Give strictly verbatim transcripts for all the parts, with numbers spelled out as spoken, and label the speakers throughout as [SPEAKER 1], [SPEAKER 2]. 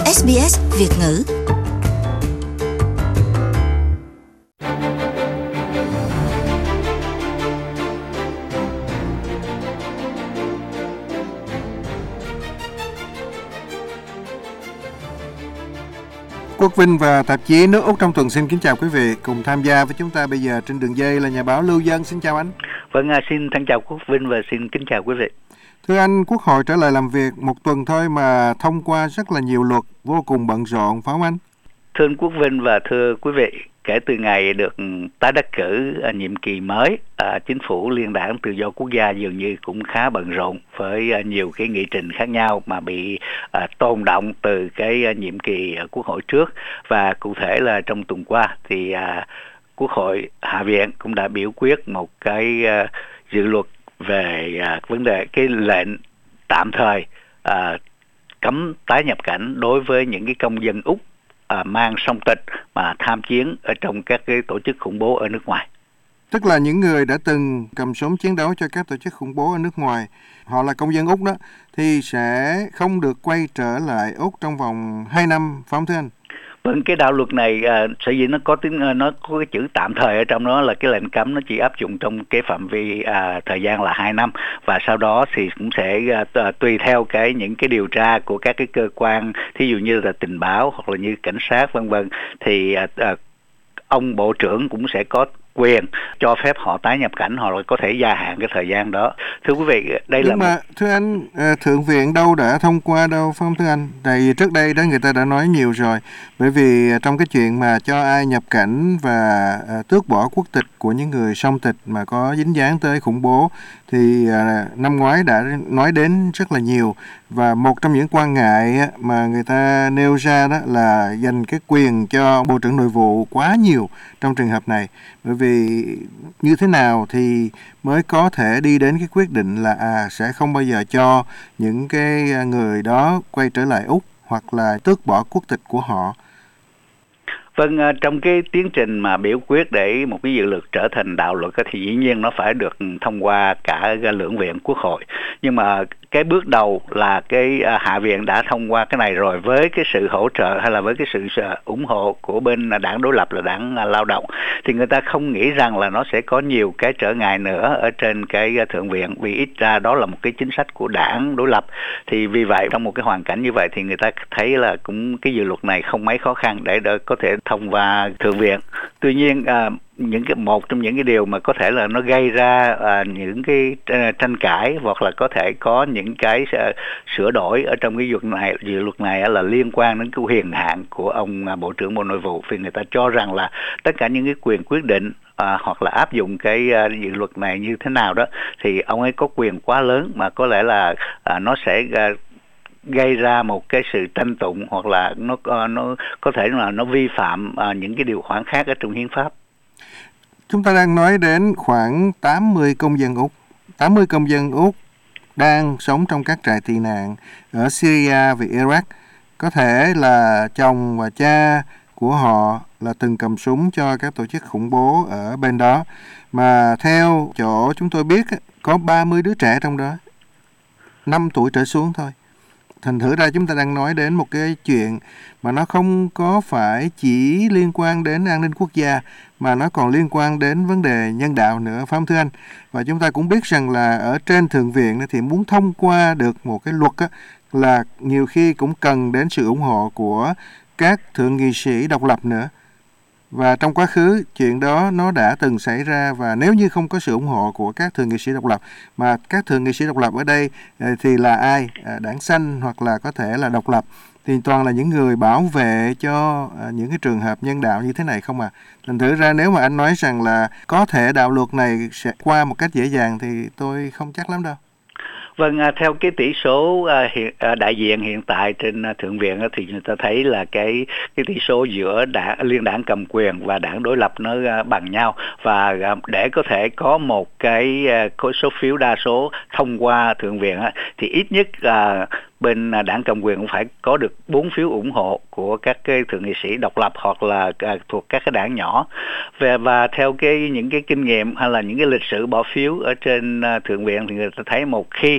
[SPEAKER 1] ét bê ét Việt ngữ.
[SPEAKER 2] Quốc Vinh và tạp chí Nước Úc trong tuần xin kính chào quý vị. Cùng tham gia với chúng ta bây giờ trên đường dây là nhà báo Lưu Dân. Xin chào anh.
[SPEAKER 3] Vâng, xin thân chào Quốc Vinh và xin kính chào quý vị.
[SPEAKER 2] Thưa anh, Quốc hội trở lại làm việc một tuần thôi mà thông qua rất là nhiều luật, vô cùng bận rộn, phải không anh?
[SPEAKER 3] Thưa anh Quốc Vinh và thưa quý vị, kể từ ngày được tái đắc cử nhiệm kỳ mới, à, chính phủ Liên đảng Tự do Quốc gia dường như cũng khá bận rộn với à, nhiều cái nghị trình khác nhau mà bị à, tồn động từ cái à, nhiệm kỳ à, Quốc hội trước. Và cụ thể là trong tuần qua thì à, Quốc hội Hạ viện cũng đã biểu quyết một cái à, dự luật về à, vấn đề cái lệnh tạm thời à, cấm tái nhập cảnh đối với những cái công dân Úc À, mang song tịch mà tham chiến ở trong các cái tổ chức khủng bố ở nước ngoài.
[SPEAKER 2] Tức là những người đã từng cầm súng chiến đấu cho các tổ chức khủng bố ở nước ngoài, họ là công dân Úc đó, thì sẽ không được quay trở lại Úc trong vòng hai năm, phải không thưa anh?
[SPEAKER 3] Vâng, cái đạo luật này à, sở dĩ nó có tiếng nó có cái chữ tạm thời ở trong đó là cái lệnh cấm nó chỉ áp dụng trong cái phạm vi à, thời gian là hai năm, và sau đó thì cũng sẽ à, tùy theo cái những cái điều tra của các cái cơ quan, thí dụ như là tình báo hoặc là như cảnh sát vân vân, thì à, à, ông bộ trưởng cũng sẽ có quyền cho phép họ tái nhập cảnh, hoặc là có thể gia hạn cái thời gian đó. Thưa quý vị, đây
[SPEAKER 2] Nhưng
[SPEAKER 3] là
[SPEAKER 2] mà
[SPEAKER 3] một...
[SPEAKER 2] thưa anh, Thượng viện đâu đã thông qua đâu, phải không thưa anh? Tại vì trước đây đó người ta đã nói nhiều rồi, bởi vì trong cái chuyện mà cho ai nhập cảnh và tước bỏ quốc tịch của những người song tịch mà có dính dáng tới khủng bố thì năm ngoái đã nói đến rất là nhiều, và một trong những quan ngại mà người ta nêu ra đó là dành cái quyền cho Bộ trưởng Nội vụ quá nhiều trong trường hợp này. Bởi vì như thế nào thì mới có thể đi đến cái quyết định là à sẽ không bao giờ cho những cái người đó quay trở lại Úc hoặc là tước bỏ quốc tịch của họ.
[SPEAKER 3] Vâng, trong cái tiến trình mà biểu quyết để một cái dự luật trở thành đạo luật thì dĩ nhiên nó phải được thông qua cả lưỡng viện Quốc hội. Nhưng mà cái bước đầu là cái Hạ viện đã thông qua cái này rồi, với cái sự hỗ trợ hay là với cái sự ủng hộ của bên đảng đối lập là đảng Lao động, thì người ta không nghĩ rằng là nó sẽ có nhiều cái trở ngại nữa ở trên cái Thượng viện, vì ít ra đó là một cái chính sách của đảng đối lập. Thì vì vậy trong một cái hoàn cảnh như vậy thì người ta thấy là cũng cái dự luật này không mấy khó khăn để, để có thể thông qua Thượng viện. Tuy nhiên à, những cái một trong những cái điều mà có thể là nó gây ra à, những cái tranh cãi hoặc là có thể có những cái sửa đổi ở trong cái luật này dự luật này là liên quan đến cái quyền hạn của ông à, Bộ trưởng Bộ Nội vụ, vì người ta cho rằng là tất cả những cái quyền quyết định à, hoặc là áp dụng cái à, dự luật này như thế nào đó thì ông ấy có quyền quá lớn, mà có lẽ là à, nó sẽ à, gây ra một cái sự tranh tụng, hoặc là nó nó có thể là nó vi phạm à, những cái điều khoản khác ở trong hiến pháp.
[SPEAKER 2] Chúng ta đang nói đến khoảng tám mươi công dân Úc, tám mươi công dân Úc đang sống trong các trại tị nạn ở Syria và Iraq. Có thể là chồng và cha của họ là từng cầm súng cho các tổ chức khủng bố ở bên đó. Mà theo chỗ chúng tôi biết, có ba mươi đứa trẻ trong đó, năm tuổi trở xuống thôi. Thành thử ra chúng ta đang nói đến một cái chuyện mà nó không có phải chỉ liên quan đến an ninh quốc gia, mà nó còn liên quan đến vấn đề nhân đạo nữa, phải không thưa anh? Và chúng ta cũng biết rằng là ở trên Thượng viện thì muốn thông qua được một cái luật á, là nhiều khi cũng cần đến sự ủng hộ của các thượng nghị sĩ độc lập nữa. Và trong quá khứ chuyện đó nó đã từng xảy ra, và nếu như không có sự ủng hộ của các thượng nghị sĩ độc lập, mà các thượng nghị sĩ độc lập ở đây thì là ai? Đảng Xanh hoặc là có thể là độc lập, thì toàn là những người bảo vệ cho những cái trường hợp nhân đạo như thế này không à. Thành thử ra nếu mà anh nói rằng là có thể đạo luật này sẽ qua một cách dễ dàng thì tôi không chắc lắm đâu.
[SPEAKER 3] Vâng, theo cái tỷ số hiện, đại diện hiện tại trên Thượng viện thì người ta thấy là cái cái tỷ số giữa đảng liên đảng cầm quyền và đảng đối lập nó bằng nhau, và để có thể có một cái có số phiếu đa số thông qua Thượng viện thì ít nhất là bên đảng cầm quyền cũng phải có được bốn phiếu ủng hộ của các cái thượng nghị sĩ độc lập hoặc là thuộc các cái đảng nhỏ. Và, và theo cái những cái kinh nghiệm hay là những cái lịch sử bỏ phiếu ở trên Thượng viện thì người ta thấy một khi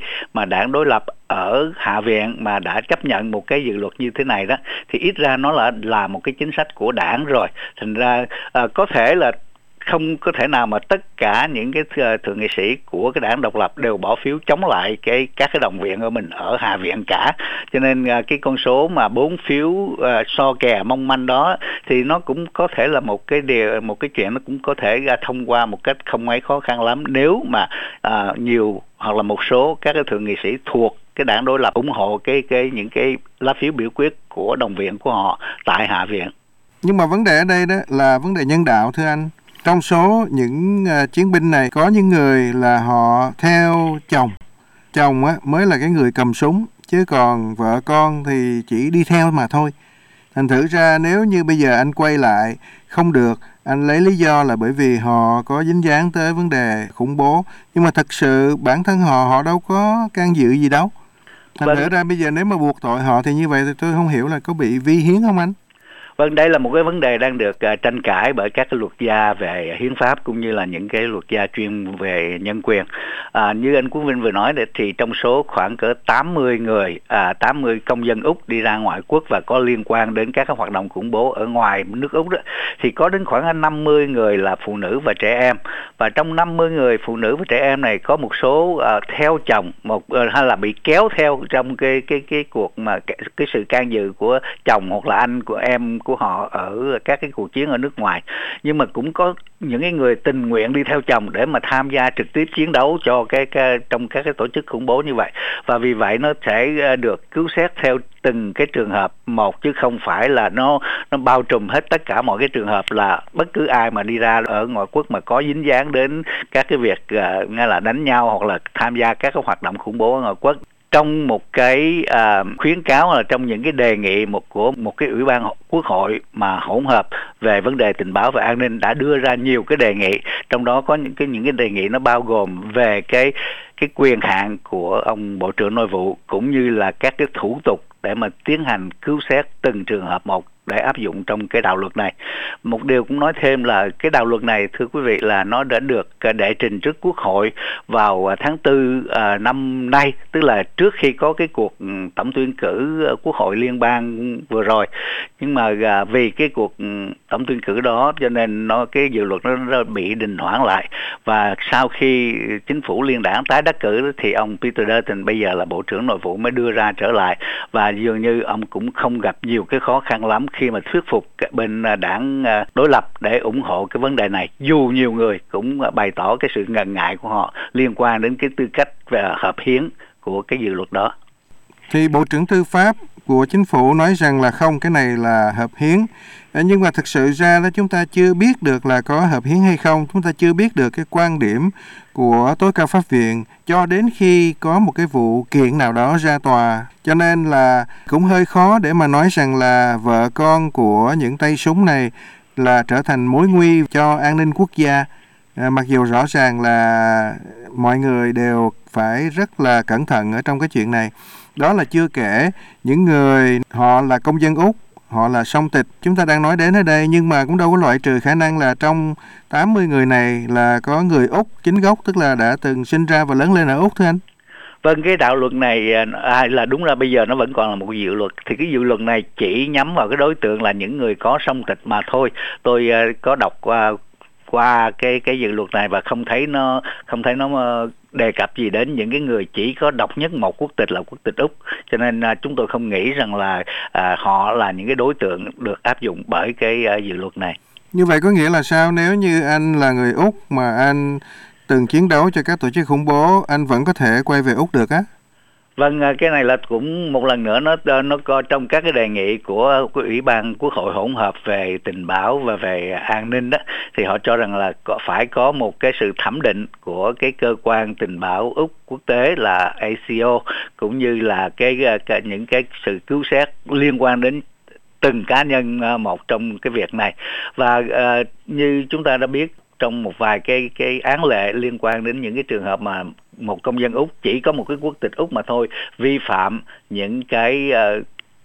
[SPEAKER 3] mà đảng đối lập ở Hạ viện mà đã chấp nhận một cái dự luật như thế này đó, thì ít ra nó là là một cái chính sách của đảng rồi. Thành ra à, có thể là không có thể nào mà tất cả những cái thượng nghị sĩ của cái đảng độc lập đều bỏ phiếu chống lại cái các cái đồng viện của mình ở Hạ viện cả. Cho nên cái con số mà bốn phiếu uh, so kè mong manh đó thì nó cũng có thể là một cái điều một cái chuyện nó cũng có thể ra thông qua một cách không mấy khó khăn lắm, nếu mà uh, nhiều hoặc là một số các cái thượng nghị sĩ thuộc cái đảng đối lập ủng hộ cái cái những cái lá phiếu biểu quyết của đồng viện của họ tại Hạ viện.
[SPEAKER 2] Nhưng mà vấn đề ở đây đó là vấn đề nhân đạo, thưa anh. Trong số những uh, chiến binh này có những người là họ theo chồng, chồng á mới là cái người cầm súng, chứ còn vợ con thì chỉ đi theo mà thôi. Thành thử ra nếu như bây giờ anh quay lại không được, anh lấy lý do là bởi vì họ có dính dáng tới vấn đề khủng bố, nhưng mà thật sự bản thân họ họ đâu có can dự gì đâu. Thành vâng. thử ra bây giờ nếu mà buộc tội họ thì như vậy thì tôi không hiểu là có bị vi hiến không anh?
[SPEAKER 3] Vâng, đây là một cái vấn đề đang được uh, tranh cãi bởi các cái luật gia về hiến pháp cũng như là những cái luật gia chuyên về nhân quyền. À, như anh Quốc Vinh vừa nói thì trong số khoảng cỡ tám mươi người, à, tám mươi công dân Úc đi ra ngoại quốc và có liên quan đến các cái hoạt động khủng bố ở ngoài nước Úc đó, thì có đến khoảng năm mươi người là phụ nữ và trẻ em. Và trong năm mươi người phụ nữ và trẻ em này có một số uh, theo chồng, một uh, hay là bị kéo theo trong cái cái cái cuộc mà cái, cái sự can dự của chồng hoặc là anh của em của họ ở các cái cuộc chiến ở nước ngoài. Nhưng mà cũng có những cái người tình nguyện đi theo chồng để mà tham gia trực tiếp chiến đấu cho cái, cái trong các cái tổ chức khủng bố như vậy. Và vì vậy nó sẽ được cứu xét theo từng cái trường hợp một, chứ không phải là nó nó bao trùm hết tất cả mọi cái trường hợp là bất cứ ai mà đi ra ở ngoại quốc mà có dính dáng đến các cái việc uh, nghe là đánh nhau hoặc là tham gia các cái hoạt động khủng bố ở ngoại quốc. Trong một cái uh, khuyến cáo là trong những cái đề nghị một của một cái ủy ban quốc hội mà hỗn hợp về vấn đề tình báo và an ninh đã đưa ra nhiều cái đề nghị, trong đó có những cái những cái đề nghị nó bao gồm về cái cái quyền hạn của ông Bộ trưởng Nội vụ cũng như là các cái thủ tục để mà tiến hành cứu xét từng trường hợp một để áp dụng trong cái đạo luật này. Một điều cũng nói thêm là cái đạo luật này, thưa quý vị, là nó đã được đệ trình trước Quốc hội vào tháng tư à, năm nay, tức là trước khi có cái cuộc tổng tuyển cử Quốc hội liên bang vừa rồi. Nhưng mà à, vì cái cuộc tổng tuyển cử đó cho nên nó cái dự luật nó, nó bị đình hoãn lại. Và sau khi chính phủ liên đảng tái đắc cử thì ông Peter Dutton bây giờ là Bộ trưởng Nội vụ mới đưa ra trở lại, và dường như ông cũng không gặp nhiều cái khó khăn lắm khi mà thuyết phục bên đảng đối lập để ủng hộ cái vấn đề này, dù nhiều người cũng bày tỏ cái sự ngần ngại của họ liên quan đến cái tư cách về hợp hiến của cái dự luật đó.
[SPEAKER 2] Thì Bộ trưởng Tư pháp của chính phủ nói rằng là không, cái này là hợp hiến. Nhưng mà thực sự ra đó chúng ta chưa biết được là có hợp hiến hay không. Chúng ta chưa biết được cái quan điểm của tối cao pháp viện cho đến khi có một cái vụ kiện nào đó ra tòa. Cho nên là cũng hơi khó để mà nói rằng là vợ con của những tay súng này là trở thành mối nguy cho an ninh quốc gia. À, mặc dù rõ ràng là mọi người đều phải rất là cẩn thận ở trong cái chuyện này. Đó là chưa kể những người họ là công dân Úc, họ là song tịch chúng ta đang nói đến ở đây, nhưng mà cũng đâu có loại trừ khả năng là trong tám mươi người này là có người Úc chính gốc, tức là đã từng sinh ra và lớn lên ở Úc, thưa anh.
[SPEAKER 3] Vâng, cái đạo luật này à, là đúng là bây giờ nó vẫn còn là một dự luật, thì cái dự luật này chỉ nhắm vào cái đối tượng là những người có song tịch mà thôi. Tôi uh, có đọc qua qua cái cái dự luật này và không thấy nó không thấy nó đề cập gì đến những cái người chỉ có độc nhất một quốc tịch là quốc tịch Úc, cho nên uh, chúng tôi không nghĩ rằng là uh, họ là những cái đối tượng được áp dụng bởi cái uh, dự luật này.
[SPEAKER 2] Như vậy có nghĩa là sao? Nếu như anh là người Úc mà anh từng chiến đấu cho các tổ chức khủng bố, anh vẫn có thể quay về Úc được á?
[SPEAKER 3] Vâng, cái này là cũng một lần nữa nó nó có trong các cái đề nghị của, của Ủy ban Quốc hội hỗn hợp về tình báo và về an ninh đó, thì họ cho rằng là có, phải có một cái sự thẩm định của cái cơ quan tình báo Úc quốc tế là A C O, cũng như là cái, cái những cái sự cứu xét liên quan đến từng cá nhân một trong cái việc này. Và uh, như chúng ta đã biết trong một vài cái cái án lệ liên quan đến những cái trường hợp mà một công dân Úc chỉ có một cái quốc tịch Úc mà thôi vi phạm những cái uh,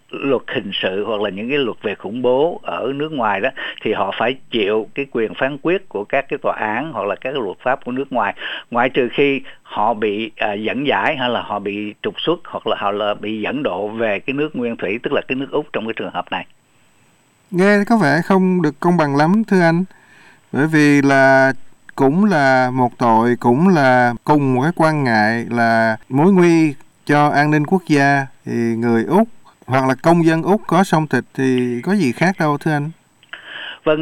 [SPEAKER 3] luật hình sự hoặc là những cái luật về khủng bố ở nước ngoài đó, thì họ phải chịu cái quyền phán quyết của các cái tòa án hoặc là các cái luật pháp của nước ngoài, ngoại trừ khi họ bị à, dẫn giải hay là họ bị trục xuất hoặc là họ là bị dẫn độ về cái nước nguyên thủy, tức là cái nước Úc trong cái trường hợp này.
[SPEAKER 2] Nghe có vẻ không được công bằng lắm thưa anh, bởi vì là cũng là một tội, cũng là cùng một cái quan ngại là mối nguy cho an ninh quốc gia, thì người Úc hoặc là công dân Úc có xông thịt thì có gì khác đâu thưa anh.
[SPEAKER 3] Vâng,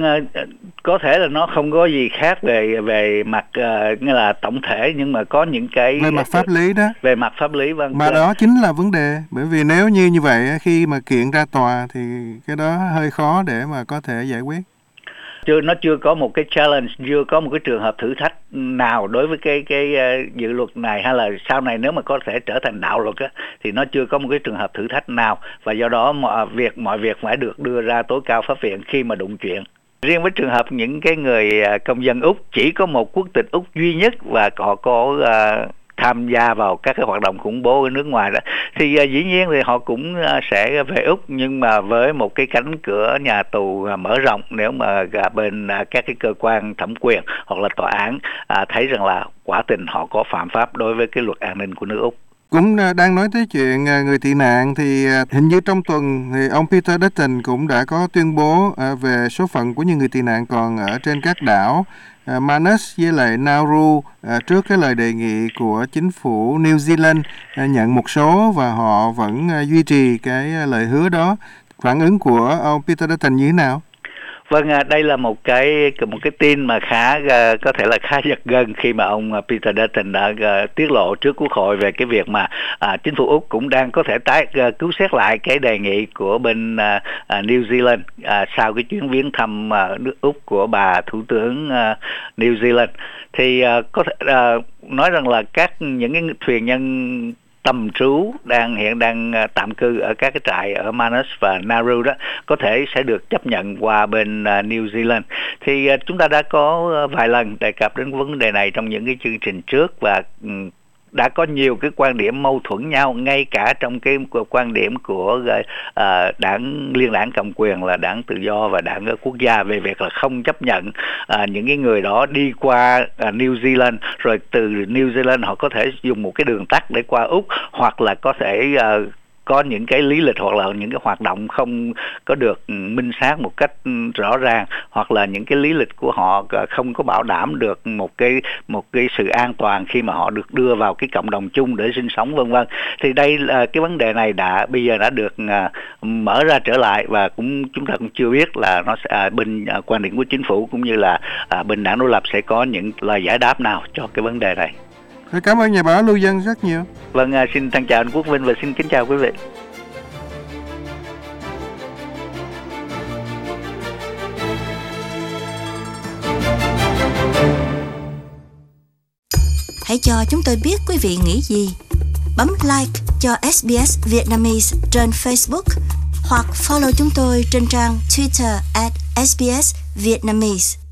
[SPEAKER 3] có thể là nó không có gì khác về về mặt uh, như là tổng thể, nhưng mà có những cái
[SPEAKER 2] về mặt pháp lý đó.
[SPEAKER 3] Về mặt pháp lý, vâng.
[SPEAKER 2] Mà đó chính là vấn đề, bởi vì nếu như như vậy khi mà kiện ra tòa thì cái đó hơi khó để mà có thể giải quyết.
[SPEAKER 3] Chưa, nó chưa có một cái challenge, chưa có một cái trường hợp thử thách nào đối với cái cái uh, dự luật này, hay là sau này nếu mà có thể trở thành đạo luật á, thì nó chưa có một cái trường hợp thử thách nào, và do đó mọi việc mọi việc phải được đưa ra tối cao pháp viện khi mà đụng chuyện. Riêng với trường hợp những cái người công dân Úc, chỉ có một quốc tịch Úc duy nhất và họ có uh, tham gia vào các cái hoạt động khủng bố ở nước ngoài đó, thì uh, dĩ nhiên thì họ cũng uh, sẽ về Úc, nhưng mà với một cái cánh cửa nhà tù uh, mở rộng, nếu mà uh, bên uh, các cái cơ quan thẩm quyền hoặc là tòa án uh, thấy rằng là quả tình họ có phạm pháp đối với cái luật an ninh của nước Úc.
[SPEAKER 2] Cũng đang nói tới chuyện người tị nạn, thì hình như trong tuần thì ông Peter Dutton cũng đã có tuyên bố về số phận của những người tị nạn còn ở trên các đảo Manus với lại Nauru trước cái lời đề nghị của chính phủ New Zealand nhận một số, và họ vẫn duy trì cái lời hứa đó. Phản ứng của ông Peter Dutton như thế nào?
[SPEAKER 3] Vâng, đây là một cái một cái tin mà khá có thể là khá giật gân, khi mà ông Peter Dutton đã tiết lộ trước Quốc hội về cái việc mà à, chính phủ Úc cũng đang có thể tái cứu xét lại cái đề nghị của bên à, New Zealand à, sau cái chuyến viếng thăm à, nước Úc của bà Thủ tướng à, New Zealand. Thì à, có thể à, nói rằng là các những cái thuyền nhân tạm trú đang hiện đang tạm cư ở các cái trại ở Manus và Nauru đó có thể sẽ được chấp nhận qua bên uh, New Zealand. Thì uh, chúng ta đã có uh, vài lần đề cập đến vấn đề này trong những cái chương trình trước, và um, đã có nhiều cái quan điểm mâu thuẫn nhau, ngay cả trong cái quan điểm của uh, đảng liên đảng cầm quyền là đảng Tự do và đảng Quốc gia về việc là không chấp nhận uh, những cái người đó đi qua uh, New Zealand, rồi từ New Zealand họ có thể dùng một cái đường tắt để qua Úc, hoặc là có thể uh, có những cái lý lịch hoặc là những cái hoạt động không có được minh xác một cách rõ ràng, hoặc là những cái lý lịch của họ không có bảo đảm được một cái một cái sự an toàn khi mà họ được đưa vào cái cộng đồng chung để sinh sống, vân vân. Thì đây là cái vấn đề này đã bây giờ đã được uh, mở ra trở lại, và cũng chúng ta cũng chưa biết là nó sẽ uh, bên uh, quan điểm của chính phủ cũng như là uh, bên đảng đối lập sẽ có những lời giải đáp nào cho cái vấn đề này.
[SPEAKER 2] Cảm ơn nhà báo Lưu Dân rất nhiều.
[SPEAKER 3] Vâng, xin thân chào anh Quốc Vinh và xin kính chào quý vị.
[SPEAKER 1] Hãy cho chúng tôi biết quý vị nghĩ gì. Bấm like cho ét bê ét Vietnamese trên Facebook hoặc follow chúng tôi trên trang Twitter at ét bê ét Vietnamese.